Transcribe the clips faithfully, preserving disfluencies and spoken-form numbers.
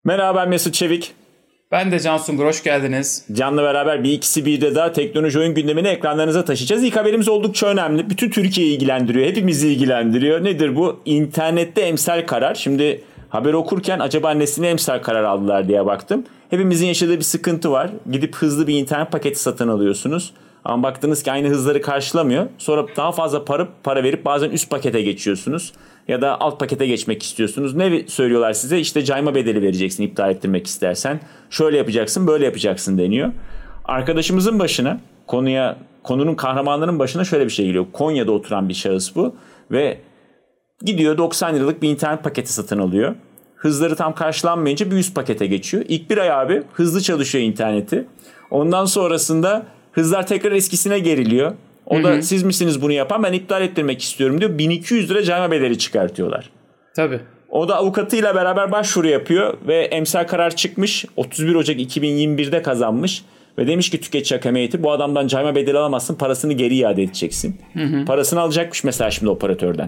Merhaba, ben Mesut Çevik. Ben de Can Sungur, hoş geldiniz. Can'la beraber bir ikisi bir de daha teknoloji oyun gündemini ekranlarınıza taşıyacağız. İlk haberimiz oldukça önemli. Bütün Türkiye'yi ilgilendiriyor, hepimizi ilgilendiriyor. Nedir bu? İnternette emsal karar. Şimdi haberi okurken acaba nesine emsal karar aldılar diye baktım. Hepimizin yaşadığı bir sıkıntı var. Gidip hızlı bir internet paketi satın alıyorsunuz. Ama baktınız ki aynı hızları karşılamıyor. Sonra daha fazla para, para verip bazen üst pakete geçiyorsunuz. Ya da alt pakete geçmek istiyorsunuz. Ne söylüyorlar size? İşte cayma bedeli vereceksin iptal ettirmek istersen. Şöyle yapacaksın, böyle yapacaksın deniyor. Arkadaşımızın başına, konuya konunun kahramanlarının başına şöyle bir şey geliyor. Konya'da oturan bir şahıs bu. Ve gidiyor doksan liralık bir internet paketi satın alıyor. Hızları tam karşılanmayınca bir üst pakete geçiyor. İlk bir ay abi hızlı çalışıyor interneti. Ondan sonrasında hızlar tekrar eskisine geriliyor. O da hı hı. Siz misiniz bunu yapan, ben iptal ettirmek istiyorum diyor. bin iki yüz lira cayma bedeli çıkartıyorlar. Tabii. O da avukatıyla beraber başvuru yapıyor ve emsal karar çıkmış. otuz bir Ocak iki bin yirmi birde kazanmış. Ve demiş ki tüketici hakem heyeti, bu adamdan cayma bedeli alamazsın, parasını geri iade edeceksin. Hı hı. Parasını alacakmış mesela şimdi operatörden.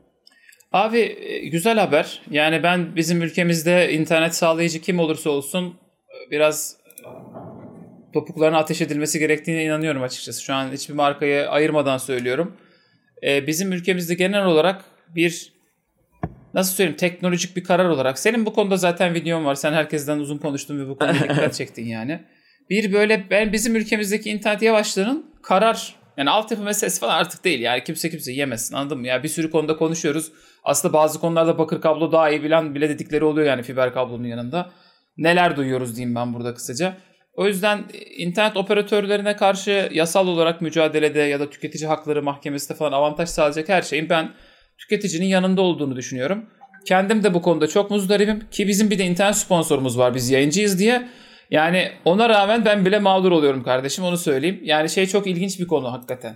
Abi güzel haber. Yani ben bizim ülkemizde internet sağlayıcı kim olursa olsun biraz topuklarına ateş edilmesi gerektiğine inanıyorum açıkçası. Şu an hiçbir markayı ayırmadan söylüyorum. Ee, bizim ülkemizde genel olarak bir, nasıl söyleyeyim, teknolojik bir karar olarak. Senin bu konuda zaten videon var. Sen herkesten uzun konuştun ve bu konuda dikkat çektin yani. Bir böyle ben bizim ülkemizdeki internet yavaşlığının karar, yani altyapı meselesi falan artık değil. Yani kimse kimse yemesin, anladın mı? Yani bir sürü konuda konuşuyoruz. Aslında bazı konularda bakır kablo daha iyi bilen bile dedikleri oluyor yani fiber kablonun yanında. Neler duyuyoruz diyeyim ben burada kısaca. O yüzden internet operatörlerine karşı yasal olarak mücadelede ya da tüketici hakları mahkemesinde falan avantaj sağlayacak her şeyin ben tüketicinin yanında olduğunu düşünüyorum. Kendim de bu konuda çok muzdaribim ki bizim bir de internet sponsorumuz var, biz yayıncıyız diye. Yani ona rağmen ben bile mağdur oluyorum kardeşim, onu söyleyeyim. Yani şey, çok ilginç bir konu hakikaten.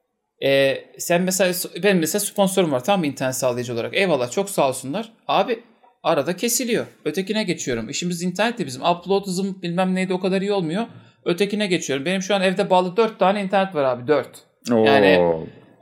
Ee, sen mesela, benim mesela sponsorum var, tamam mı, internet sağlayıcı olarak. Eyvallah, çok sağ olsunlar. Abi arada kesiliyor. Ötekine geçiyorum. İşimiz internet de bizim. Upload hızım bilmem neydi o kadar iyi olmuyor. Ötekine geçiyorum. Benim şu an evde bağlı dört tane internet var abi. Dört. Oo. Yani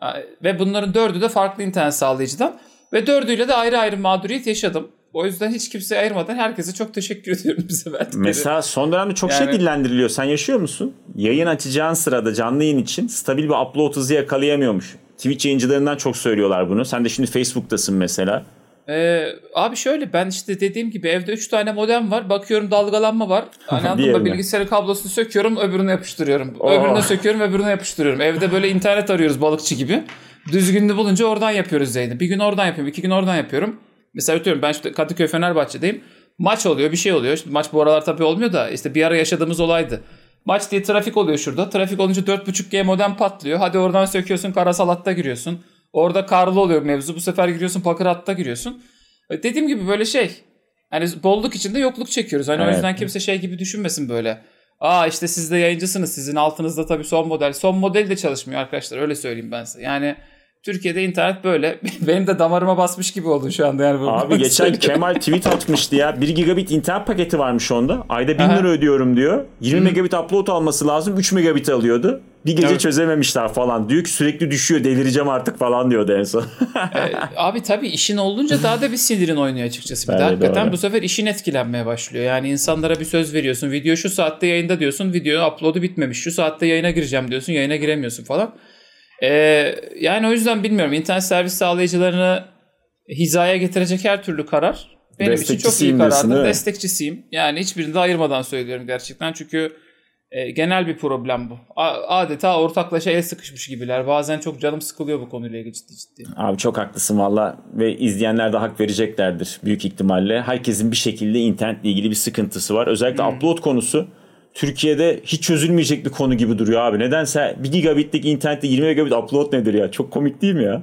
ve bunların dördü de farklı internet sağlayıcıdan. Ve dördüyle de ayrı ayrı mağduriyet yaşadım. O yüzden hiç kimseye ayırmadan herkese çok teşekkür ediyorum bize verdikleri. Mesela son dönemde çok yani, şey dillendiriliyor. Sen yaşıyor musun? Yayın açacağın sırada canlı yayın için stabil bir upload hızı yakalayamıyormuş. Twitch yayıncılarından çok söylüyorlar bunu. Sen de şimdi Facebook'tasın mesela. Ee, abi şöyle, ben işte dediğim gibi evde üç tane modem var. Bakıyorum dalgalanma var. Hani anladın mı? Bilgisayarın kablosunu söküyorum, öbürüne yapıştırıyorum. Oh. Öbürüne söküyorum, öbürüne yapıştırıyorum. Evde böyle internet arıyoruz balıkçı gibi. Düzgününü bulunca oradan yapıyoruz yayını. Bir gün oradan yapıyorum, iki gün oradan yapıyorum. Mesela diyorum, ben işte Kadıköy Fenerbahçe'deyim. Maç oluyor, bir şey oluyor. İşte maç bu aralar tabii olmuyor da işte bir ara yaşadığımız olaydı. Maç diye trafik oluyor şurada. Trafik olunca dört buçuk G modem patlıyor. Hadi oradan söküyorsun, karasal hatta giriyorsun. Orada karlı oluyor mevzu. Bu sefer giriyorsun, pakır hatta giriyorsun. Dediğim gibi böyle şey. Hani bolluk içinde yokluk çekiyoruz. Hani evet. O yüzden kimse şey gibi düşünmesin böyle. Aa işte siz de yayıncısınız. Sizin altınızda tabii son model. Son model de çalışmıyor arkadaşlar. Öyle söyleyeyim ben size. Yani Türkiye'de internet böyle. Benim de damarıma basmış gibi oldu şu anda. Yani abi geçen söyleyeyim. Kemal tweet atmıştı ya. bir gigabit internet paketi varmış onda. Ayda bin lira ödüyorum diyor. yirmi megabit upload alması lazım. üç megabit alıyordu. Bir gece evet. Çözememişler falan. Diyor ki sürekli düşüyor, delireceğim artık falan diyordu en son. ee, abi tabii işin olunca daha da bir sinirin oynuyor açıkçası. Bir de hakikaten doğru. Bu sefer işin etkilenmeye başlıyor. Yani insanlara bir söz veriyorsun. Video şu saatte yayında diyorsun. Video upload'u bitmemiş. Şu saatte yayına gireceğim diyorsun. Yayına giremiyorsun falan. Ee, yani o yüzden bilmiyorum. İnternet servis sağlayıcılarını hizaya getirecek her türlü karar benim için çok iyi karardı. Destekçisiyim. Yani hiçbirini de ayırmadan söylüyorum gerçekten. Çünkü e, genel bir problem bu. A- adeta ortaklaşa el sıkışmış gibiler. Bazen çok canım sıkılıyor bu konuyla ilgili ciddi ciddi. Abi çok haklısın valla ve izleyenler de hak vereceklerdir büyük ihtimalle. Herkesin bir şekilde internetle ilgili bir sıkıntısı var. Özellikle hmm. upload konusu Türkiye'de hiç çözülmeyecek bir konu gibi duruyor abi. Nedense bir gigabitlik internette yirmi megabit upload nedir ya? Çok komik değil mi ya?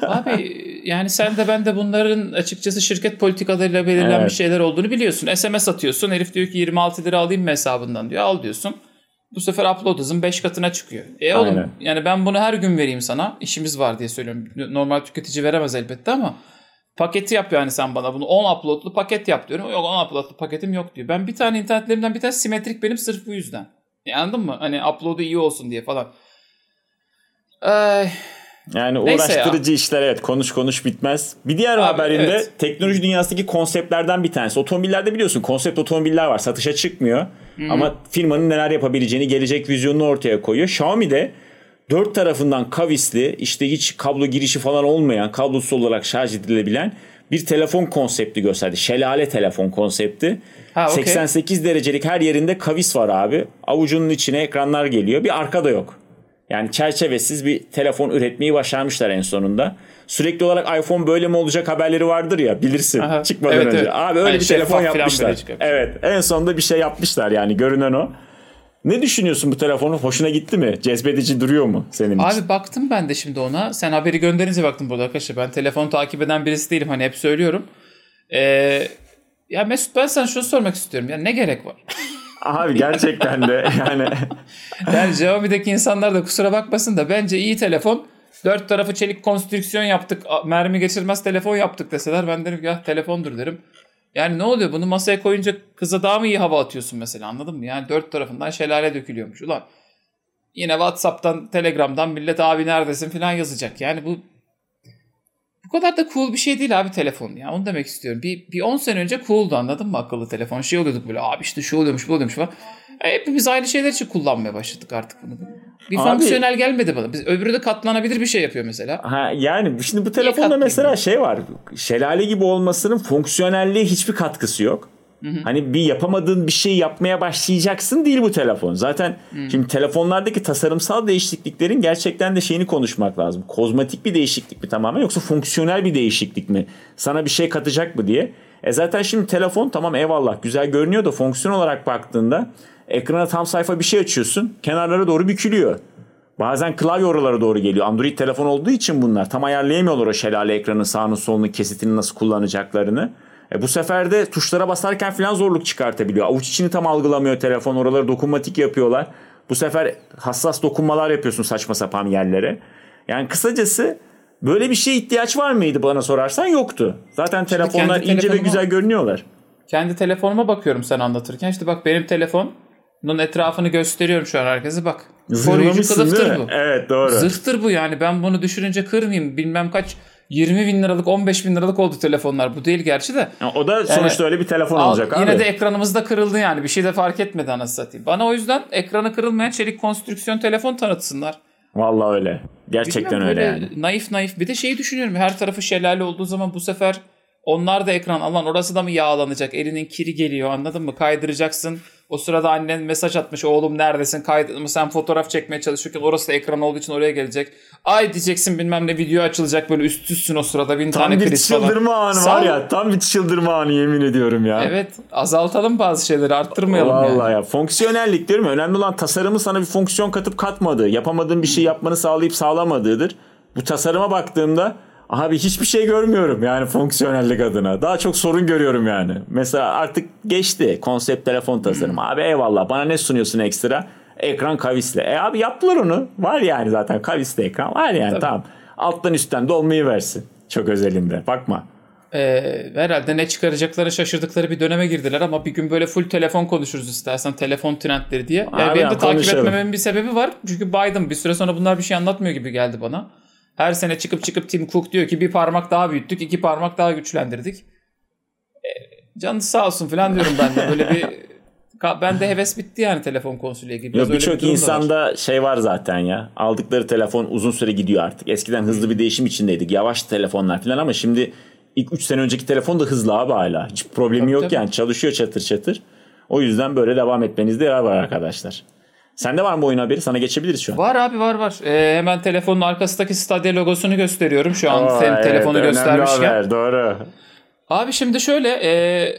Abi yani sen de ben de bunların açıkçası şirket politikalarıyla belirlenmiş evet. şeyler olduğunu biliyorsun. S M S atıyorsun. Herif diyor ki yirmi altı lira alayım mı hesabından diyor. Al diyorsun. Bu sefer upload hızın beş katına çıkıyor. E oğlum aynen. Yani ben bunu her gün vereyim sana. İşimiz var diye söylüyorum. Normal tüketici veremez elbette ama paketi yap yani sen bana bunu. on uploadlu paket yap diyorum. Yok on uploadlu paketim yok diyor. Ben bir tane internetlerimden bir tane simetrik benim sırf bu yüzden. E anladın mı? Hani upload'u iyi olsun diye falan. Ay, Yani Neyse uğraştırıcı ya. işler, evet, konuş konuş bitmez. Bir diğer Abi, haberinde evet. teknoloji dünyasındaki konseptlerden bir tanesi. Otomobillerde biliyorsun konsept otomobiller var, satışa çıkmıyor. Hı-hı. Ama firmanın neler yapabileceğini, gelecek vizyonunu ortaya koyuyor. Xiaomi de dört tarafından kavisli, işte hiç kablo girişi falan olmayan, kablosuz olarak şarj edilebilen bir telefon konsepti gösterdi. Şelale telefon konsepti. Ha, okay. seksen sekiz derecelik her yerinde kavis var abi. Avucunun içine ekranlar geliyor. Bir arka da yok. Yani çerçevesiz bir telefon üretmeyi başarmışlar en sonunda. Sürekli olarak iPhone böyle mi olacak haberleri vardır ya, bilirsin. Aha, çıkmadan evet, önce. Evet. Abi öyle yani bir telefon yapmışlar. Evet, en sonunda bir şey yapmışlar yani, görünen o. Ne düşünüyorsun bu telefonu? Hoşuna gitti mi? Cezbedici duruyor mu senin Abi için? Abi baktım ben de şimdi ona. Sen haberi gönderince baktım burada arkadaşlar. Ben telefonu takip eden birisi değilim. Hani hep söylüyorum. Ee, ya Mesut, ben sana şunu sormak istiyorum. Ya ne gerek var? Abi gerçekten de yani. Yani Xiaomi'deki insanlar da kusura bakmasın da bence iyi telefon. Dört tarafı çelik konstrüksiyon yaptık. Mermi geçirmez telefon yaptık deseler ben derim ya telefondur derim. Yani ne oluyor, bunu masaya koyunca kıza daha mı iyi hava atıyorsun mesela, anladın mı? Yani dört tarafından şelale dökülüyormuş. Ulan yine WhatsApp'tan, Telegram'dan millet abi neredesin falan yazacak. Yani bu bu kadar da cool bir şey değil abi telefon ya. Onu demek istiyorum. Bir, bir on sene önce cool'du, anladın mı akıllı telefon? Şey oluyorduk böyle, abi işte şu oluyormuş bu oluyormuş falan. E, hepimiz aynı şeyler için kullanmaya başladık artık bunu. Bir abi, fonksiyonel gelmedi bana. Biz, öbürü de katlanabilir bir şey yapıyor mesela. Ha, yani şimdi bu telefonda mesela şey var. Şelale gibi olmasının fonksiyonelliğe hiçbir katkısı yok. Hı hı. Hani bir yapamadığın bir şey yapmaya başlayacaksın değil bu telefon. Zaten hı. şimdi telefonlardaki tasarımsal değişikliklerin gerçekten de şeyini konuşmak lazım. Kozmetik bir değişiklik mi tamamen, yoksa fonksiyonel bir değişiklik mi? Sana bir şey katacak mı diye. E zaten şimdi telefon tamam eyvallah güzel görünüyor da fonksiyon olarak baktığında ekrana tam sayfa bir şey açıyorsun, kenarlara doğru bükülüyor. Bazen klavye oralara doğru geliyor. Android telefon olduğu için bunlar tam ayarlayamıyorlar o şelale ekranın sağını solunu, kesitini nasıl kullanacaklarını. E bu sefer de tuşlara basarken falan zorluk çıkartabiliyor. Avuç içini tam algılamıyor telefon. Oraları dokunmatik yapıyorlar. Bu sefer hassas dokunmalar yapıyorsun saçma sapan yerlere. Yani kısacası böyle bir şeye ihtiyaç var mıydı bana sorarsan? Yoktu. Zaten şimdi telefonlar ince ve güzel görünüyorlar. Kendi telefonuma bakıyorum sen anlatırken. İşte bak benim telefonun etrafını gösteriyorum şu an herkese, bak. Koruyucu kılıftır bu. Evet doğru. Zırhtır bu yani. Ben bunu düşürünce kırmayayım. Bilmem kaç yirmi bin liralık on beş bin liralık oldu telefonlar. Bu değil gerçi de. Ya o da sonuçta yani, öyle bir telefon al, olacak abi. Yine de ekranımız da kırıldı yani. Bir şey de fark etmedi anasını satayım. Bana o yüzden ekranı kırılmayan çelik konstrüksiyon telefon tanıtsınlar. Vallahi öyle. Gerçekten bilmiyorum, öyle yani. Naif naif. Bir de şeyi düşünüyorum. Her tarafı şelale olduğu zaman bu sefer onlar da ekran alan, orası da mı yağlanacak? Elinin kiri geliyor, anladın mı? Kaydıracaksın. O sırada annen mesaj atmış. Oğlum neredesin? Kaydırdın mı? Sen fotoğraf çekmeye çalışırken orası da ekran olduğu için oraya gelecek. Ay diyeceksin bilmem ne, video açılacak böyle üst üstün o sırada bin tam tane kriz falan. Tam bir çıldırma anı Sağ var ya. Tam bir çıldırma anı yemin ediyorum ya. Evet. Azaltalım bazı şeyleri, arttırmayalım Vallahi yani. Vallahi ya. Fonksiyonellik diyorum ya. Önemli olan tasarımı sana bir fonksiyon katıp katmadığı. Yapamadığın bir şey yapmanı sağlayıp sağlamadığıdır. Bu tasarıma baktığımda abi hiçbir şey görmüyorum yani fonksiyonellik adına. Daha çok sorun görüyorum yani. Mesela artık geçti konsept telefon tasarımı. Hmm. Abi eyvallah, bana ne sunuyorsun ekstra? Ekran kavisli. E abi yaptılar onu. Var yani zaten kavisli ekran var yani. Tabii. Tamam. Alttan üstten dolmayı versin. Çok özelinde. Bakma. Ee, herhalde ne çıkaracakları şaşırdıkları bir döneme girdiler ama bir gün böyle full telefon konuşuruz istersen, telefon trendleri diye. Yani benim de takip konuşalım. Etmememin bir sebebi var. Çünkü Biden bir süre sonra bunlar bir şey anlatmıyor gibi geldi bana. Her sene çıkıp çıkıp Tim Cook diyor ki bir parmak daha büyüttük, iki parmak daha güçlendirdik. E, canı sağ olsun falan diyorum ben de. Böyle bir ben de heves bitti yani telefon konsoluyla gibi. Birçok bir insanda var. Şey var zaten ya. Aldıkları telefon uzun süre gidiyor artık. Eskiden hızlı bir değişim içindeydik. Yavaş telefonlar falan ama şimdi ilk üç sene önceki telefon da hızlı abi hala. Hiç problemi tabii, yok tabii. Yani. Çalışıyor çatır çatır. O yüzden böyle devam etmenizde yarar var arkadaşlar. Sende var mı oyun haberi? Sana geçebiliriz şu an. Var abi var var. Ee, hemen telefonun arkasındaki Stadia logosunu gösteriyorum. Şu an Oo, evet, telefonu göstermişken. Haber, doğru. Abi şimdi şöyle e,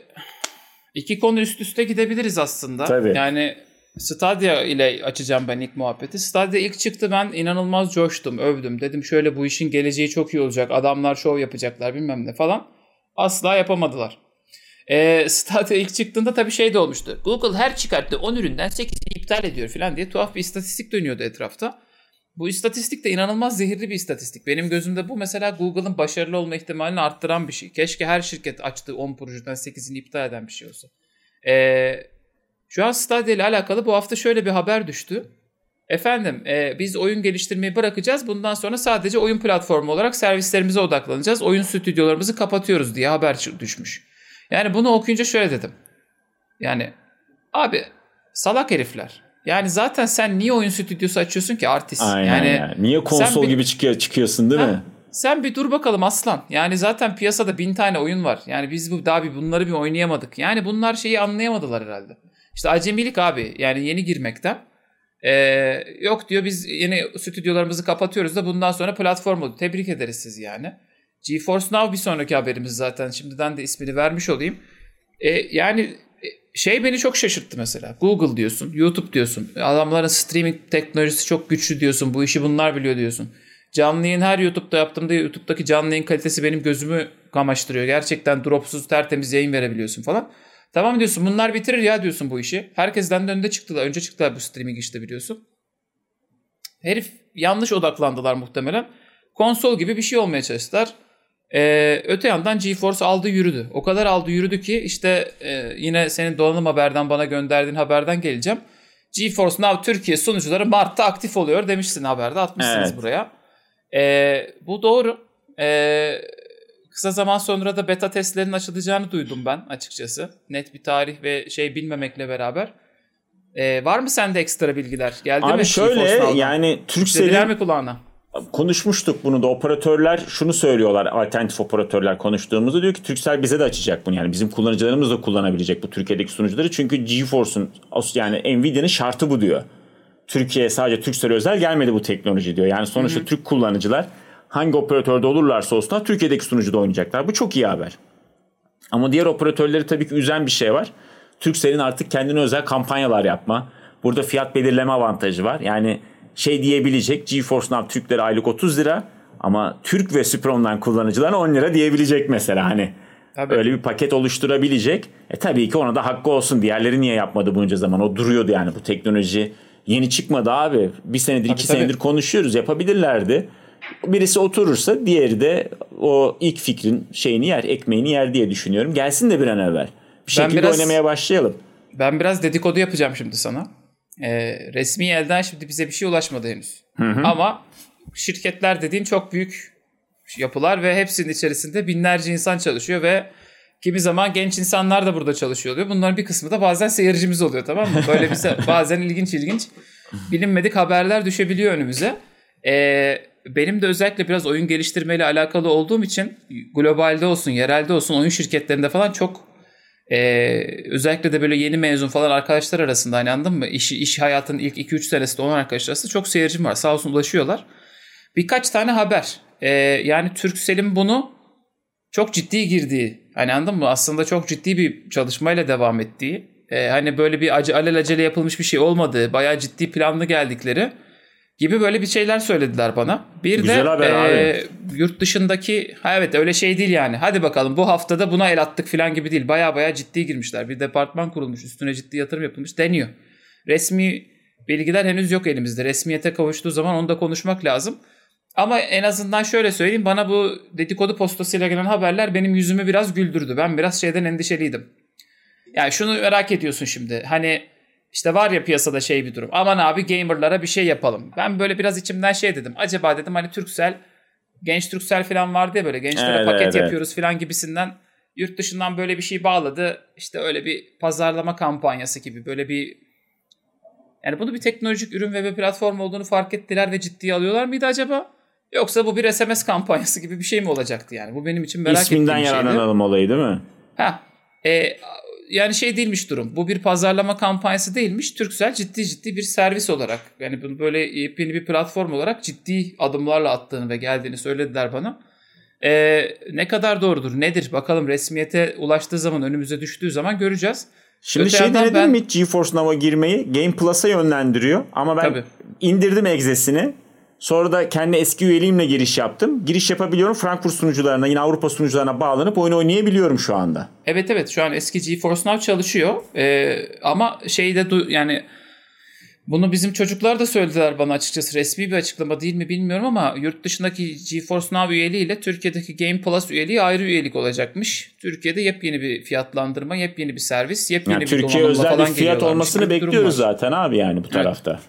iki konu üst üste gidebiliriz aslında. Tabii. Yani Stadia ile açacağım ben ilk muhabbeti. Stadia ilk çıktı, ben inanılmaz coştum, övdüm. Dedim şöyle bu işin geleceği çok iyi olacak. Adamlar şov yapacaklar bilmem ne falan. Asla yapamadılar. E, Stadia ilk çıktığında tabii şey de olmuştu. Google her çıkarttığı on üründen sekizini iptal ediyor falan diye tuhaf bir istatistik dönüyordu etrafta. Bu istatistik de inanılmaz zehirli bir istatistik. Benim gözümde bu mesela Google'ın başarılı olma ihtimalini arttıran bir şey. Keşke her şirket açtığı on projeden sekizini iptal eden bir şey olsa. E, şu an Stadia ile alakalı bu hafta şöyle bir haber düştü. Efendim e, biz oyun geliştirmeyi bırakacağız. Bundan sonra sadece oyun platformu olarak servislerimize odaklanacağız. Oyun stüdyolarımızı kapatıyoruz diye haber düşmüş. Yani bunu okuyunca şöyle dedim. Yani abi salak herifler. Yani zaten sen niye oyun stüdyosu açıyorsun ki artist? Aynen yani, yani. Niye konsol bir, gibi çıkıyor, çıkıyorsun değil ha, mi? Sen bir dur bakalım aslan. Yani zaten piyasada bin tane oyun var. Yani biz bu daha bir bunları bir oynayamadık. Yani bunlar şeyi anlayamadılar herhalde. İşte acemilik abi. Yani yeni girmekten. Ee, yok diyor biz yeni stüdyolarımızı kapatıyoruz da bundan sonra platform oldu. Tebrik ederiz sizi yani. GeForce Now bir sonraki haberimiz zaten. Şimdiden de ismini vermiş olayım. Ee, yani şey beni çok şaşırttı mesela. Google diyorsun, YouTube diyorsun. Adamların streaming teknolojisi çok güçlü diyorsun. Bu işi bunlar biliyor diyorsun. Canlı yayın her YouTube'da yaptığımda YouTube'daki canlı yayın kalitesi benim gözümü kamaştırıyor. Gerçekten dropsuz tertemiz yayın verebiliyorsun falan. Tamam diyorsun bunlar bitirir ya diyorsun bu işi. Herkesten de önde çıktılar. Önce çıktılar bu streaming işte biliyorsun. Herif yanlış odaklandılar muhtemelen. Konsol gibi bir şey olmaya çalıştılar. Ee, öte yandan GeForce aldı yürüdü. O kadar aldı yürüdü ki işte e, yine senin donanım haberden bana gönderdiğin haberden geleceğim. GeForce Now Türkiye sunucuları Mart'ta aktif oluyor demişsin haberde atmışsınız evet. buraya. Ee, bu doğru. Ee, kısa zaman sonra da beta testlerinin açılacağını duydum ben açıkçası. Net bir tarih ve şey bilmemekle beraber. Ee, var mı sende ekstra bilgiler? Geldi Abi mi? şöyle yani Turkcell'in... Dediler mi kulağına? Konuşmuştuk bunu da operatörler şunu söylüyorlar alternatif operatörler konuştuğumuzda diyor ki Turkcell bize de açacak bunu yani bizim kullanıcılarımız da kullanabilecek bu Türkiye'deki sunucuları çünkü GeForce'un yani Nvidia'nın şartı bu diyor. Türkiye'ye sadece Turkcell özel gelmedi bu teknoloji diyor yani sonuçta hı hı. Türk kullanıcılar hangi operatörde olurlarsa olsunlar Türkiye'deki sunucuda oynayacaklar bu çok iyi haber. Ama diğer operatörleri tabii ki üzen bir şey var. Turkcell'in artık kendine özel kampanyalar yapma burada fiyat belirleme avantajı var yani şey diyebilecek GeForce Now Türkleri aylık otuz lira ama Türk ve Süper Online kullanıcılarına on lira diyebilecek mesela hani tabii. Öyle bir paket oluşturabilecek. E tabii ki ona da hakkı olsun. Diğerleri niye yapmadı bunca zaman? O duruyordu yani bu teknoloji yeni çıkmadı abi. Bir senedir tabii, iki tabii. senedir konuşuyoruz yapabilirlerdi. Birisi oturursa diğeri de o ilk fikrin şeyini yer ekmeğini yer diye düşünüyorum. Gelsin de bir an evvel. Bir şekilde biraz, oynamaya başlayalım. Ben biraz dedikodu yapacağım şimdi sana. Ee, resmi elden şimdi bize bir şey ulaşmadı henüz. Hı hı. Ama şirketler dediğin çok büyük yapılar ve hepsinin içerisinde binlerce insan çalışıyor ve kimi zaman genç insanlar da burada çalışıyor oluyor. Bunların bir kısmı da bazen seyircimiz oluyor tamam mı? Böyle bir bazen ilginç ilginç bilinmedik haberler düşebiliyor önümüze. Ee, benim de özellikle biraz oyun geliştirmeyle alakalı olduğum için globalde olsun, yerelde olsun oyun şirketlerinde falan çok Ee, özellikle de böyle yeni mezun falan arkadaşlar arasında hani anladın mı? İş, iş hayatının ilk iki üç senesinde olan arkadaşlar arasında çok seyircim var. Sağ olsun ulaşıyorlar. Birkaç tane haber. Ee, yani Turkcell'in bunu çok ciddi girdiği hani anladın mı? Aslında çok ciddi bir çalışmayla devam ettiği e, hani böyle bir acele, alelacele yapılmış bir şey olmadığı bayağı ciddi planlı geldikleri gibi böyle bir şeyler söylediler bana. Bir Güzel de haber, e, yurt dışındaki ha evet öyle şey değil yani. Hadi bakalım bu haftada buna el attık falan gibi değil. Baya baya ciddi girmişler. Bir departman kurulmuş. Üstüne ciddi yatırım yapılmış deniyor. Resmi bilgiler henüz yok elimizde. Resmiyete kavuştuğu zaman onu da konuşmak lazım. Ama en azından şöyle söyleyeyim. Bana bu dedikodu postasıyla gelen haberler benim yüzümü biraz güldürdü. Ben biraz şeyden endişeliydim. Yani şunu merak ediyorsun şimdi. Hani İşte var ya piyasada şey bir durum. Aman abi gamerlara bir şey yapalım. Ben böyle biraz içimden şey dedim. Acaba dedim hani Turkcell, genç Turkcell falan vardı ya böyle gençlere evet, paket evet, yapıyoruz evet. falan gibisinden. Yurt dışından böyle bir şey bağladı. İşte öyle bir pazarlama kampanyası gibi böyle bir yani bunu bir teknolojik ürün ve bir platform olduğunu fark ettiler ve ciddiye alıyorlar mıydı acaba? Yoksa bu bir S M S kampanyası gibi bir şey mi olacaktı yani? Bu benim için merak ettiğim İsminden bir şeydi. İsminden yararlanalım olayı değil mi? Ha. E, yani şey değilmiş durum. Bu bir pazarlama kampanyası değilmiş. Turkcell ciddi ciddi bir servis olarak yani bunu böyle yepyeni bir platform olarak ciddi adımlarla attığını ve geldiğini söylediler bana. Ee, ne kadar doğrudur, nedir? Bakalım resmiyete ulaştığı zaman, önümüze düştüğü zaman göreceğiz. Şimdi Öte şey denedim ben... mi GeForce Now'a girmeyi? Game Plus'a yönlendiriyor. Ama ben Tabii. indirdim egzesini. Sonra da kendi eski üyeliğimle giriş yaptım. Giriş yapabiliyorum. Frankfurt sunucularına, yine Avrupa sunucularına bağlanıp oyun oynayabiliyorum şu anda. Evet evet şu an eski GeForce Now çalışıyor. Ee, ama şeyde yani bunu bizim çocuklar da söylediler bana açıkçası. Resmi bir açıklama değil mi bilmiyorum ama yurt dışındaki GeForce Now üyeliğiyle Türkiye'deki Game Plus üyeliği ayrı üyelik olacakmış. Türkiye'de yepyeni bir fiyatlandırma, yepyeni bir servis, yepyeni yani bir Türkiye özel bir fiyat olmasını bekliyoruz zaten abi yani bu tarafta. Evet.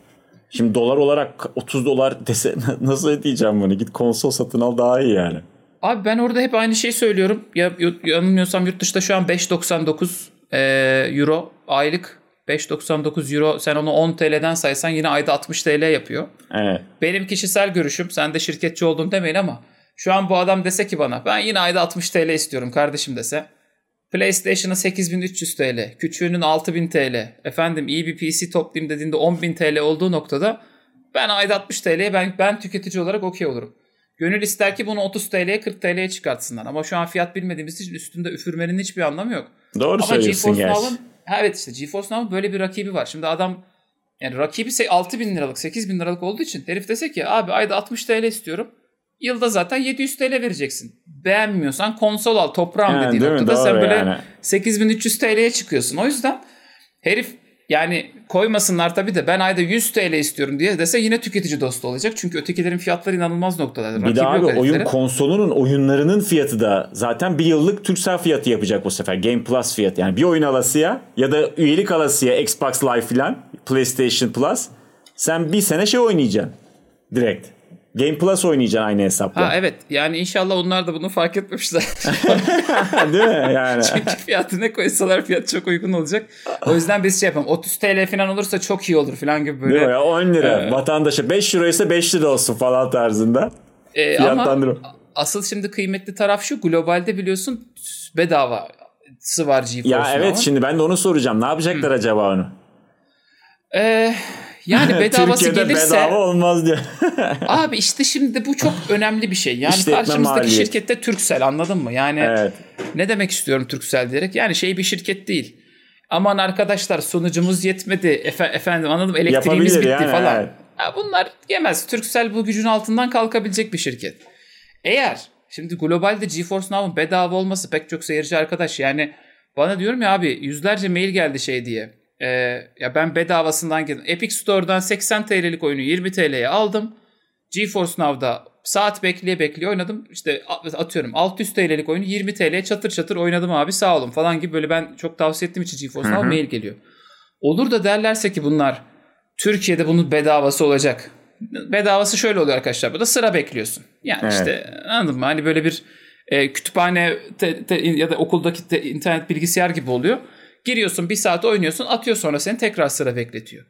Şimdi dolar olarak otuz dolar dese nasıl ödeyeceğim bunu? Git konsol satın al daha iyi yani. Abi ben orada hep aynı şeyi söylüyorum. Ya, yanılmıyorsam yurt dışında şu an beş doksan dokuz e, euro aylık. beş doksan dokuz euro, sen onu on T L'den saysan yine ayda altmış T L yapıyor. Evet. Benim kişisel görüşüm, sen de şirketçi oldun demeyin ama şu an bu adam dese ki bana ben yine ayda altmış T L istiyorum kardeşim dese. PlayStation'a sekiz bin üç yüz T L, küçüğünün altı bin T L, efendim iyi bir P C toplayayım dediğinde on bin T L olduğu noktada ben ayda altmış T L'ye ben, ben tüketici olarak okey olurum. Gönül ister ki bunu otuz T L'ye kırk T L'ye çıkartsınlar ama şu an fiyat bilmediğimiz için üstünde üfürmenin hiçbir anlamı yok. Doğru ama söylüyorsun gerçi. Evet işte GeForce Now'ın böyle bir rakibi var. Şimdi adam yani rakibi altı bin liralık sekiz bin liralık olduğu için herif dese ki abi ayda altmış T L istiyorum. Yılda zaten yedi yüz T L vereceksin. Beğenmiyorsan konsol al toprağım yani, dediği noktada sen böyle yani. sekiz bin üç yüz T L'ye çıkıyorsun. O yüzden herif yani koymasınlar tabii de ben ayda yüz T L istiyorum diye dese yine tüketici dostu olacak. Çünkü ötekilerin fiyatları inanılmaz noktalarda. Bir de abi oyun konsolunun oyunlarının fiyatı da zaten bir yıllık Turkcell fiyatı yapacak bu sefer. Game Plus fiyatı yani bir oyun alasıya ya da üyelik alasıya Xbox Live filan PlayStation Plus sen bir sene şey oynayacaksın direkt. Game Plus oynayacaksın aynı hesapla. Ha evet yani inşallah onlar da bunu fark etmemişler. Değil mi yani? Çünkü fiyatı ne koysalar fiyat çok uygun olacak. O yüzden biz şey yapalım otuz T L falan olursa çok iyi olur falan gibi böyle. Değil mi ya on lira ee, vatandaşa beş euro ise beş lira olsun falan tarzında. E, ama asıl şimdi kıymetli taraf şu globalde biliyorsun bedavası var GeForce Ya evet şimdi ben de onu soracağım ne yapacaklar Hı. acaba onu? Eee Yani bedavası Türkiye'de gelirse bedava olmaz diyor. Abi işte şimdi bu çok önemli bir şey. Yani İşletme karşımızdaki maliyet. Şirkette Turkcell anladın mı? Yani evet. Ne demek istiyorum Turkcell diyerek? Yani şey bir şirket değil. Aman arkadaşlar sunucumuz yetmedi. Efe, efendim anladım elektriğimiz Yapabilir bitti yani, falan. Evet. Ya bunlar yemez. Turkcell bu gücün altından kalkabilecek bir şirket. Eğer şimdi globalde GeForce Now'ın bedava olması pek çok seyirci arkadaş yani bana diyorum ya abi yüzlerce mail geldi şey diye. Ee, ya ben bedavasından girdim. Epic Store'dan seksen T L'lik oyunu yirmi T L'ye aldım. GeForce Now'da saat bekleye bekleye oynadım. İşte atıyorum altı yüz T L'lik oyunu yirmi T L'ye çatır çatır oynadım abi sağ olun falan gibi böyle ben çok tavsiye ettiğim için GeForce Now mail geliyor. Olur da derlerse ki bunlar Türkiye'de bunun bedavası olacak. Bedavası şöyle oluyor arkadaşlar. Burada sıra bekliyorsun. Yani evet. işte anladın mı? Hani böyle bir e, kütüphane te, te, ya da okuldaki te, internet bilgisayar gibi oluyor. Giriyorsun bir saat oynuyorsun atıyor sonra seni tekrar sıra bekletiyor.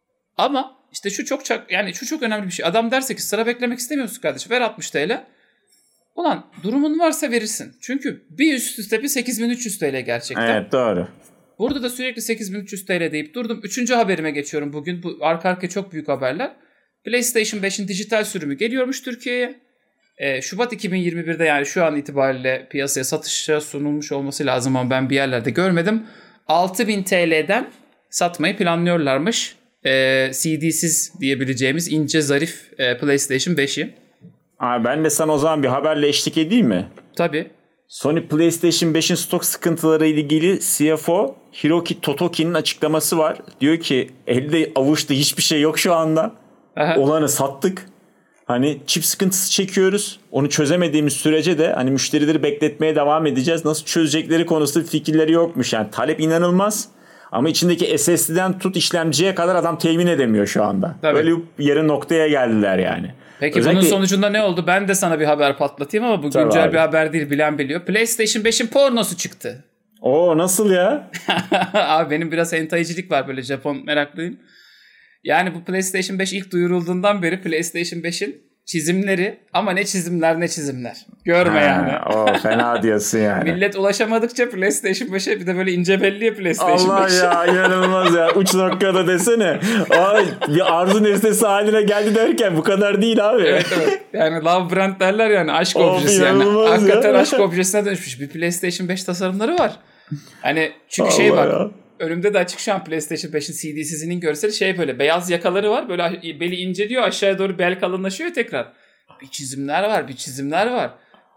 Ama işte şu çok yani şu çok önemli bir şey. Adam derse ki sıra beklemek istemiyorsun kardeşim ver altmış T L. Ulan durumun varsa verirsin. Çünkü bir üst üste bir sekiz bin üç yüz T L gerçekten. Evet doğru. Burada da sürekli sekiz bin üç yüz T L deyip durdum. Üçüncü haberime geçiyorum bugün. Bu arka arkaya çok büyük haberler. PlayStation beşin dijital sürümü geliyormuş Türkiye'ye. Ee, Şubat iki bin yirmi birde yani şu an itibariyle piyasaya satışa sunulmuş olması lazım ama ben bir yerlerde görmedim. altı bin T L'den satmayı planlıyorlarmış. Ee, C D'siz diyebileceğimiz ince zarif e, PlayStation beşi. Abi ben de sana o zaman bir haberle eşlik edeyim mi? Tabii. Sony PlayStation beşin stok sıkıntıları ile ilgili C F O Hiroki Totoki'nin açıklaması var. Diyor ki elde avuçta hiçbir şey yok şu anda. Aha. Olanı sattık. Hani çip sıkıntısı çekiyoruz. Onu çözemediğimiz sürece de hani müşterileri bekletmeye devam edeceğiz. Nasıl çözecekleri konusunda fikirleri yokmuş. Yani talep inanılmaz. Ama içindeki S S D'den tut işlemciye kadar adam temin edemiyor şu anda. Tabii. Böyle yarı noktaya geldiler yani. Peki Özellikle... bunun sonucunda ne oldu? Ben de sana bir haber patlatayım ama bu güncel abi. bir haber değil bilen biliyor. PlayStation beşin pornosu çıktı. Oo nasıl ya? Abi benim biraz hentaicilik var böyle Japon meraklıyım. Yani bu PlayStation beş ilk duyurulduğundan beri PlayStation beşin çizimleri ama ne çizimler ne çizimler. Görme ha, yani. O fena diyorsun yani. Millet ulaşamadıkça PlayStation beşe bir de böyle ince belliye PlayStation Allah beş. Allah ya inanılmaz ya. Uç noktada desene. Ay, bir arzu nesnesi haline geldi derken bu kadar değil abi. Evet evet. Yani love brand derler yani aşk objesi yani. Hakikaten ya. Aşk objesine dönüşmüş. Bir PlayStation beş tasarımları var. Hani çünkü Allah şey bak. Ya. Önümde de açık şu an PlayStation beşin C D'sizinin görseli şey böyle beyaz yakaları var. Böyle beli ince diyor aşağıya doğru bel kalınlaşıyor tekrar. Bir çizimler var bir çizimler var.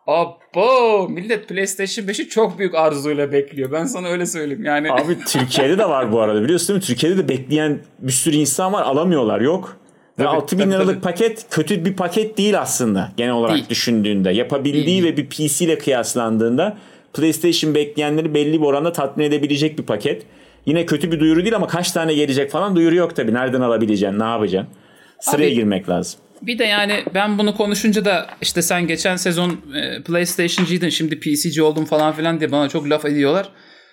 Abo millet PlayStation beşi çok büyük arzuyla bekliyor. Ben sana öyle söyleyeyim yani. Abi Türkiye'de de var bu arada biliyorsun değil mi? Türkiye'de de bekleyen bir sürü insan var alamıyorlar yok. Ve altı bin liralık tabii. paket kötü bir paket değil aslında genel olarak değil. Düşündüğünde. Yapabildiği değil. Ve bir P C ile kıyaslandığında PlayStation bekleyenleri belli bir oranda tatmin edebilecek bir paket. Yine kötü bir duyuru değil ama kaç tane gelecek falan duyuru yok tabii. Nereden alabileceksin, ne yapacaksın? Sıraya Abi, girmek lazım. Bir de yani ben bunu konuşunca da işte sen geçen sezon e, PlayStation'cıydın, şimdi P C'ci oldun falan filan diye bana çok laf ediyorlar.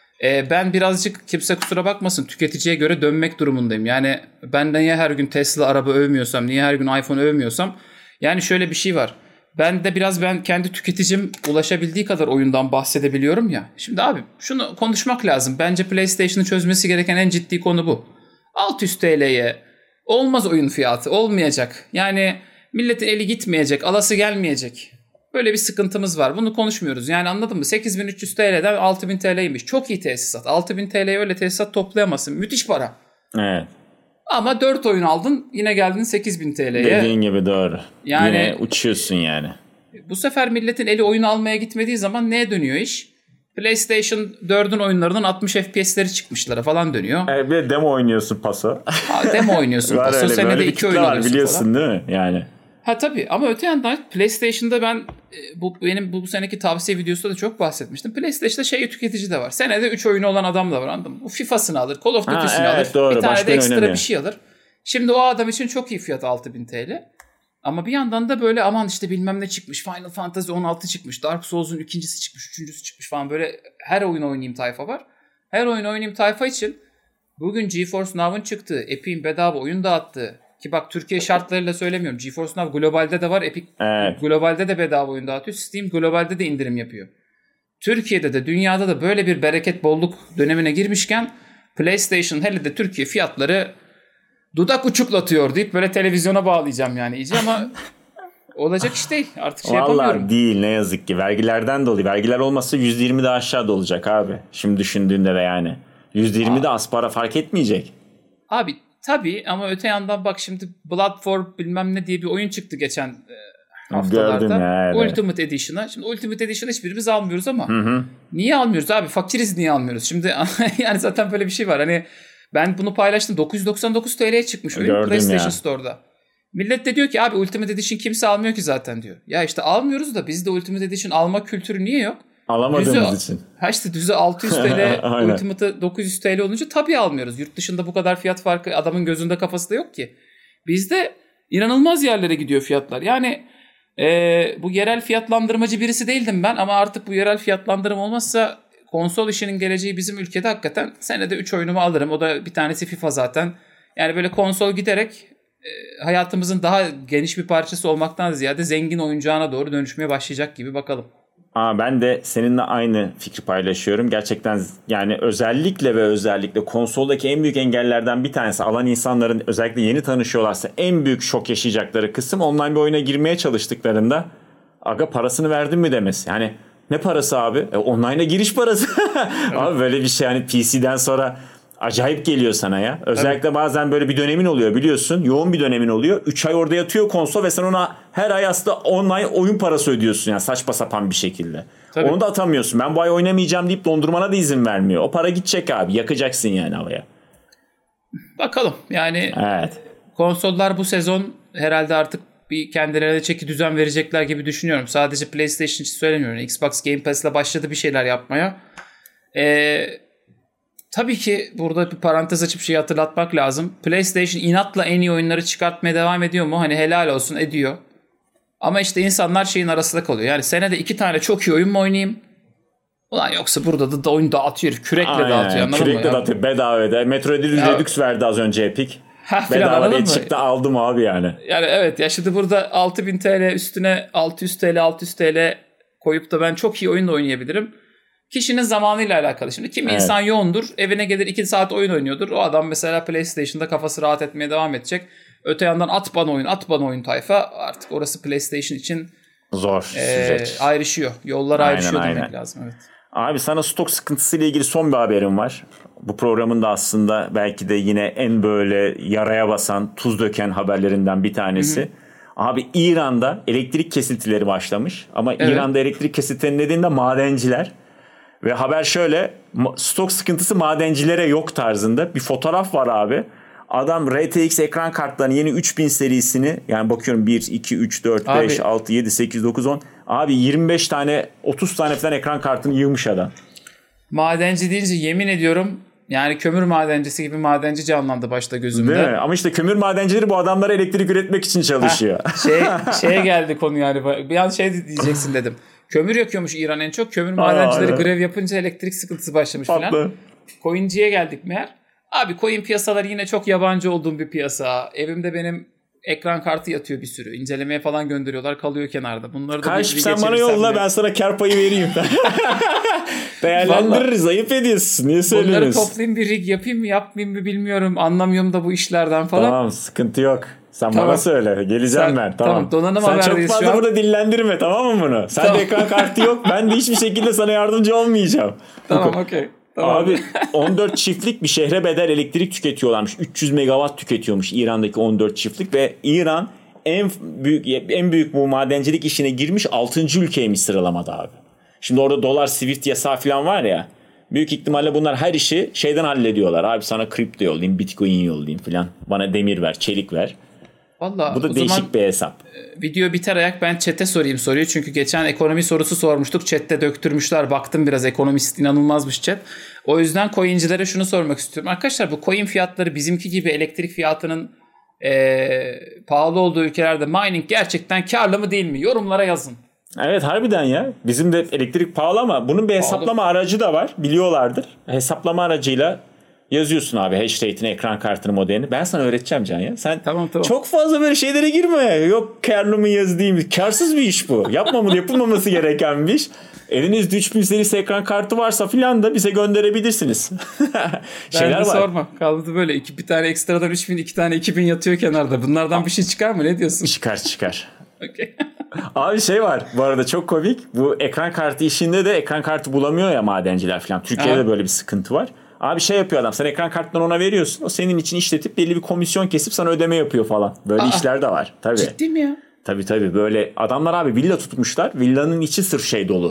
E, ben birazcık, kimse kusura bakmasın, tüketiciye göre dönmek durumundayım. Yani ben niye her gün Tesla araba övmüyorsam, niye her gün iPhone övmüyorsam, yani şöyle bir şey var. Ben de biraz ben kendi tüketicim ulaşabildiği kadar oyundan bahsedebiliyorum ya. Şimdi abi şunu konuşmak lazım. Bence PlayStation'ın çözmesi gereken en ciddi konu bu. altı yüz T L'ye olmaz oyun fiyatı, olmayacak. Yani milletin eli gitmeyecek, alası gelmeyecek. Böyle bir sıkıntımız var. Bunu konuşmuyoruz. Yani anladın mı? sekiz bin üç yüz T L'den altı bin T L'ymiş. Çok iyi tesisat. altı bin T L'ye öyle tesisat toplayamazsın. Müthiş para. Evet. Ama dört oyun aldın, yine geldin sekiz bin T L'ye. Dediğin gibi doğru. Yani, yine uçuyorsun yani. Bu sefer milletin eli oyun almaya gitmediği zaman neye dönüyor iş? PlayStation dördün oyunlarının altmış F P S'leri çıkmışlara falan dönüyor. Evet, bir de demo oynuyorsun paso. Ha, demo oynuyorsun paso. öyle, Senede iki oyun var, alıyorsun biliyorsun falan. değil mi? Yani. Ha tabii, ama öte yandan PlayStation'da ben bu benim bu, bu seneki tavsiye videosunda da çok bahsetmiştim. PlayStation'da şey tüketici de var. Senede üç oyunu olan adam da var, anladın mı? Bu FIFA'sını alır, Call of Duty'sini evet, alır. Doğru. Bir tane Başka de ekstra oynamıyor. bir şey alır. Şimdi o adam için çok iyi fiyat altı bin T L. Ama bir yandan da böyle aman işte bilmem ne çıkmış. Final Fantasy on altı çıkmış. Dark Souls'un ikincisi çıkmış. Üçüncüsü çıkmış falan, böyle her oyun oynayayım tayfa var. Her oyun oynayayım tayfa için bugün GeForce Now'ın çıktığı, Epic'in bedava oyun dağıttığı, ki bak Türkiye şartlarıyla söylemiyorum. GeForce Now globalde de var. Epic evet. globalde de bedava oyun dağıtıyor. Steam globalde de indirim yapıyor. Türkiye'de de dünyada da böyle bir bereket bolluk dönemine girmişken PlayStation hele de Türkiye fiyatları dudak uçuklatıyor deyip böyle televizyona bağlayacağım yani iyice, ama olacak iş değil. Artık şey Vallahi yapamıyorum. Vallahi değil, ne yazık ki. Vergilerden dolayı. Vergiler olmasa yüzde yirmi daha aşağıda olacak abi. Şimdi düşündüğünde de yani. yüzde yirmi de az para fark etmeyecek. Abi tabii, ama öte yandan bak şimdi Blood for bilmem ne diye bir oyun çıktı geçen e, haftalarda. Gördüm ya, evet. Ultimate Edition'a. Şimdi Ultimate Edition'ı hiçbirimiz almıyoruz ama Hı hı. niye almıyoruz abi? Fakiriz, niye almıyoruz? Şimdi yani zaten böyle bir şey var. Hani ben bunu paylaştım. dokuz yüz doksan dokuz T L'ye çıkmış oyun Gördüm PlayStation ya. Store'da. Millet de diyor ki abi Ultimate Edition kimse almıyor ki zaten diyor. Ya işte almıyoruz da bizde Ultimate Edition alma kültürü niye yok? Alamadığımız Düzü, için. Ha işte düzü altı yüz T L, Ultimate'ı dokuz yüz T L olunca tabii almıyoruz. Yurt dışında bu kadar fiyat farkı adamın gözünde, kafası da yok ki. Bizde inanılmaz yerlere gidiyor fiyatlar. Yani e, bu yerel fiyatlandırmacı birisi değildim ben, ama artık bu yerel fiyatlandırma olmazsa konsol işinin geleceği bizim ülkede hakikaten senede üç oyunumu alırım. O da bir tanesi FIFA zaten. Yani böyle konsol giderek e, hayatımızın daha geniş bir parçası olmaktan ziyade zengin oyuncağına doğru dönüşmeye başlayacak gibi, bakalım. Aa, ben de seninle aynı fikri paylaşıyorum. Gerçekten yani özellikle ve özellikle konsoldaki en büyük engellerden bir tanesi, alan insanların özellikle yeni tanışıyorlarsa en büyük şok yaşayacakları kısım online bir oyuna girmeye çalıştıklarında aga parasını verdin mi demesi. Yani ne parası abi? E, online'a giriş parası. Abi böyle bir şey yani P C'den sonra acayip geliyor sana ya. Özellikle Tabii. bazen böyle bir dönemin oluyor biliyorsun. Yoğun bir dönemin oluyor. üç ay orada yatıyor konsol ve sen ona her ay aslında online oyun parası ödüyorsun. Yani saçma sapan bir şekilde. Tabii. Onu da atamıyorsun. Ben bu ay oynamayacağım deyip dondurmana da izin vermiyor. O para gidecek abi. Yakacaksın yani havaya. Bakalım. Yani evet. konsollar bu sezon herhalde artık bir kendilerine çeki düzen verecekler gibi düşünüyorum. Sadece PlayStation için söylemiyorum. Xbox Game Pass'la başladı bir şeyler yapmaya. Eee Tabii ki burada bir parantez açıp şeyi hatırlatmak lazım. PlayStation inatla en iyi oyunları çıkartmaya devam ediyor mu? Hani helal olsun, ediyor. Ama işte insanlar şeyin arasında kalıyor. Yani senede iki tane çok iyi oyun mu oynayayım? Ulan yoksa burada da, da oyun dağıtıyor. Kürekle Aynen. dağıtıyor, anladın Kürekle mı? Kürekle dağıtıyor bedavada. Metro Redux verdi az önce Epic. Ha, bedava diye çıktı, aldım abi yani. Yani evet ya, şimdi burada altı bin T L üstüne altı yüz T L altı yüz T L koyup da ben çok iyi oyun da oynayabilirim. Kişinin zamanıyla alakalı. Şimdi kim evet. insan yoğundur, evine gelir iki saat oyun oynuyordur. O adam mesela PlayStation'da kafası rahat etmeye devam edecek. Öte yandan at bana oyun, at bana oyun tayfa. Artık orası PlayStation için zor e, ayrışıyor. Yollar aynen, ayrışıyor aynen. demek lazım. Evet. Abi sana stok sıkıntısıyla ilgili son bir haberim var. Bu programın da aslında belki de yine en böyle yaraya basan, tuz döken haberlerinden bir tanesi. Hı hı. Abi İran'da elektrik kesintileri başlamış. Ama evet. İran'da elektrik kesintilerinin nedeni de madenciler. Ve haber şöyle, stok sıkıntısı madencilere yok tarzında bir fotoğraf var abi. Adam R T X ekran kartlarının yeni üç bin serisini, yani bakıyorum bir, iki, üç, dört, abi, beş, altı, yedi, sekiz, dokuz, on. Abi yirmi beş tane, otuz tane falan ekran kartını yığmış adam. Madenci deyince yemin ediyorum Yani kömür madencisi gibi madenci canlandı başta gözümde. Değil mi? Ama işte kömür madencileri bu adamlara elektrik üretmek için çalışıyor. Heh, şey şeye geldi konu yani. Bir an şey diyeceksin dedim. Kömür yakıyormuş İran en çok. Kömür madencileri Aa, grev yapınca elektrik sıkıntısı başlamış Patlı. falan. Coin'ciye geldik meğer. Abi coin piyasaları yine çok yabancı olduğum bir piyasa. Evimde benim ekran kartı yatıyor bir sürü. İncelemeye falan gönderiyorlar, kalıyor kenarda. Bunları da Karşı sen bana yolla, ben sana kar payı vereyim. Değerlendiririz. Vallahi, ayıp ediyorsun. Niye söylemiyorsun? Bunları toplayayım, bir rig yapayım mı yapmayayım mı bilmiyorum. Anlamıyorum da bu işlerden falan. Tamam, sıkıntı yok. Sen tamam. Bana söyle. Geleceğim sen, ben. Tamam. Tamam, donanım sen çok fazla burada dillendirme, tamam mı bunu? Sen tamam. de ekran kartı yok. Ben de hiçbir şekilde sana yardımcı olmayacağım. Tamam, okey. Tamam. Abi on dört çiftlik bir şehre bedel elektrik tüketiyorlarmış. üç yüz megawatt tüketiyormuş İran'daki on dört çiftlik ve İran en büyük en büyük bu madencilik işine girmiş altıncı ülkeymiş sıralamada abi. Şimdi orada dolar Swift yasağı falan var ya. Büyük ihtimalle bunlar her işi şeyden hallediyorlar. Abi sana kripto yollayayım, bitcoin yollayayım falan. Bana demir ver, çelik ver. Vallahi bu da değişik zaman, bir hesap. Video biter ayak ben chat'e sorayım soruyu. Çünkü geçen ekonomi sorusu sormuştuk. Chat'te döktürmüşler. Baktım biraz, ekonomist inanılmazmış chat. O yüzden coincilere şunu sormak istiyorum. Arkadaşlar bu coin fiyatları bizimki gibi elektrik fiyatının ee, pahalı olduğu ülkelerde mining gerçekten karlı mı değil mi? Yorumlara yazın. Evet, harbiden ya. Bizim de elektrik pahalı ama bunun bir hesaplama pahalı. aracı da var. Biliyorlardır. Hesaplama aracıyla yazıyorsun abi hash rate'ini, ekran kartını, modelini. Ben sana öğreteceğim Can ya. Sen tamam, tamam. çok fazla böyle şeylere girme. Yok karlı mı yaz değil mi? Karsız bir iş bu. Yapmamalı, yapılmaması gereken bir iş. Elinizde üç bin serisi ekran kartı varsa filan da bize gönderebilirsiniz. Şeyler ben de var. Sorma. Kaldı böyle. İki, bir tane ekstradan üç bin, iki tane iki bin yatıyor kenarda. Bunlardan bir şey çıkar mı? Ne diyorsun? Çıkar çıkar. Okay. Abi şey var bu arada, çok komik. Bu ekran kartı işinde de ekran kartı bulamıyor ya madenciler falan. Türkiye'de de böyle bir sıkıntı var. Abi şey yapıyor adam, sen ekran kartını ona veriyorsun. O senin için işletip belli bir komisyon kesip sana ödeme yapıyor falan. Böyle Aa, işler de var. Tabii. Ciddi mi ya? Tabii tabii, böyle adamlar abi villa tutmuşlar. Villanın içi sırf şey dolu.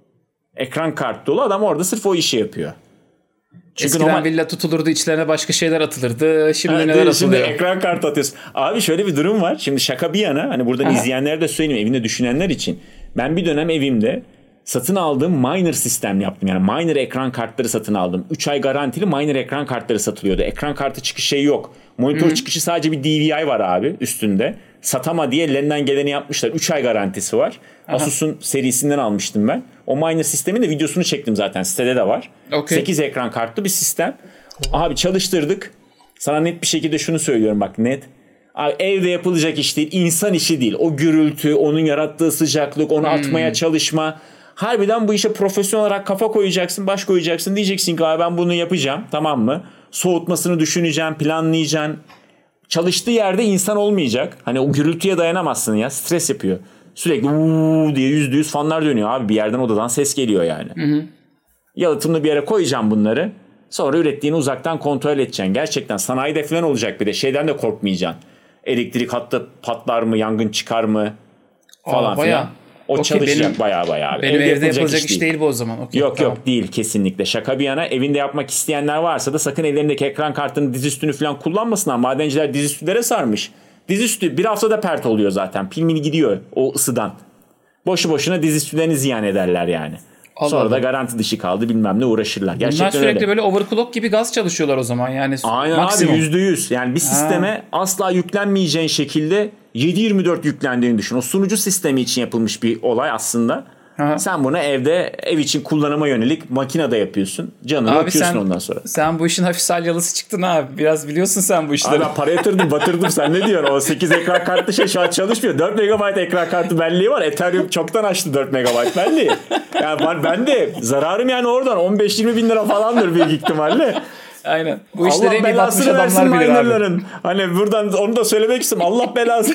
Ekran kart dolu, adam orada sırf o işi yapıyor. Çünkü eskiden normal... villa tutulurdu, içlerine başka şeyler atılırdı. Şimdi evet, neler atılıyor? Şimdi ekran kartı atıyorsun. Abi şöyle bir durum var. Şimdi şaka bir yana, hani buradan Aha. izleyenlere de söyleyeyim, evinde düşünenler için. Ben bir dönem evimde satın aldığım miner sistem yaptım. Yani miner ekran kartları satın aldım. üç ay garantili miner ekran kartları satılıyordu. Ekran kartı çıkışı şey yok. Monitör Hı-hı. çıkışı sadece bir D V I var abi üstünde. Satama diye ellerinden geleni yapmışlar. üç ay garantisi var. Aha. Asus'un serisinden almıştım ben. O miner sistemin de videosunu çektim zaten. Sitede de var. Okay. sekiz ekran kartlı bir sistem. Abi çalıştırdık. Sana net bir şekilde şunu söylüyorum bak, net. Abi evde yapılacak iş değil. İnsan işi değil. O gürültü, onun yarattığı sıcaklık, onu hmm. atmaya çalışma. Harbiden bu işe profesyonel olarak kafa koyacaksın, baş koyacaksın. Diyeceksin ki abi ben bunu yapacağım, tamam mı? Soğutmasını düşüneceğim, planlayacaksın. Çalıştığı yerde insan olmayacak. Hani o gürültüye dayanamazsın ya. Stres yapıyor. Sürekli uuu diye yüzde yüz fanlar dönüyor abi. Bir yerden, odadan ses geliyor yani. Hı hı. Yalıtımlı bir yere koyacağım bunları. Sonra ürettiğini uzaktan kontrol edeceksin. Gerçekten sanayide falan olacak bir de. Şeyden de korkmayacaksın. Elektrik hattı patlar mı, yangın çıkar mı falan Aa, filan. O okay, çalışacak benim, baya baya. Benim evde, evde yapılacak iş değil, değil bu o zaman. Okay, yok tamam. yok değil kesinlikle. Şaka bir yana, evinde yapmak isteyenler varsa da sakın evlerindeki ekran kartını, dizüstünü falan kullanmasınlar. Madenciler dizüstülere sarmış. Dizüstü bir haftada pert oluyor zaten. Pilmini gidiyor o ısıdan. Boşu boşuna dizüstülerini ziyan ederler yani. Allah Sonra Allah. da garanti dışı kaldı bilmem ne uğraşırlar. Gerçekten Bunlar sürekli öyle. Böyle overclock gibi gaz çalışıyorlar o zaman yani. Aynen maksimum. Abi yüzde yüz. Yani bir sisteme ha. asla yüklenmeyeceğin şekilde yedi yirmi dört yüklendiğini düşün. O sunucu sistemi için yapılmış bir olay aslında. Aha. Sen bunu evde ev için kullanıma yönelik makinede yapıyorsun. Canını abi okuyorsun sen, ondan sonra. Sen bu işin hafif salyalısı çıktın abi. Biraz biliyorsun sen bu işleri. Abi para yatırdım, batırdım. Sen ne diyorsun? O sekiz ekran kartlı şey şu an çalışmıyor. dört megabayt ekran kartı belleği var. Ethereum çoktan açtı dört megabayt belleği. Yani var, ben de zararım yani oradan on beş yirmi bin lira falandır büyük ihtimalle. Aynen. Bu işlere en iyi batmış adamlar bilir abi. Hani buradan onu da söylemek istedim. Allah belası.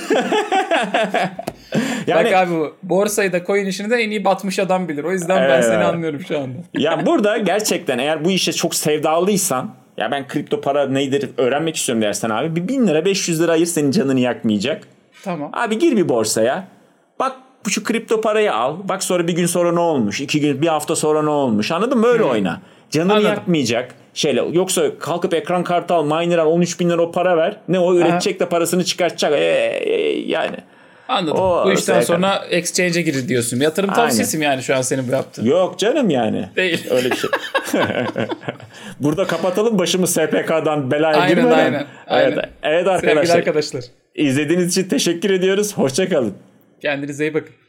Yani, bak abi bu borsayı da coin işini de en iyi batmış adam bilir. O yüzden ee, ben seni anlıyorum şu anda. Ya burada gerçekten eğer bu işe çok sevdalıysan, ya ben kripto para nedir öğrenmek istiyorum dersen abi, bir bin lira beş yüz lira ayır, senin canını yakmayacak. Tamam. Abi gir bir borsaya. Bak şu kripto parayı al. Bak sonra bir gün sonra ne olmuş? iki gün, bir hafta sonra ne olmuş? Anladın mı? Böyle hmm. oyna. Canını Anladım. yakmayacak. Şeyle, yoksa kalkıp ekran kartı al, miner al, on üç bin lira o para ver. Ne o üretecek Aha. de parasını çıkartacak. Ee, e, yani. Anladım. O bu işten S P K. sonra exchange'e girir diyorsun. Yatırım tavsiyesi mi yani şu an senin bu yaptığın? Yok canım yani. Değil. Öyle bir şey. Burada kapatalım, başımız S P K'dan belaya aynen, girmeden. Aynen aynen. Evet, evet arkadaşlar. Sevgili arkadaşlar. İzlediğiniz için teşekkür ediyoruz. Hoşça kalın. Kendinize iyi bakın.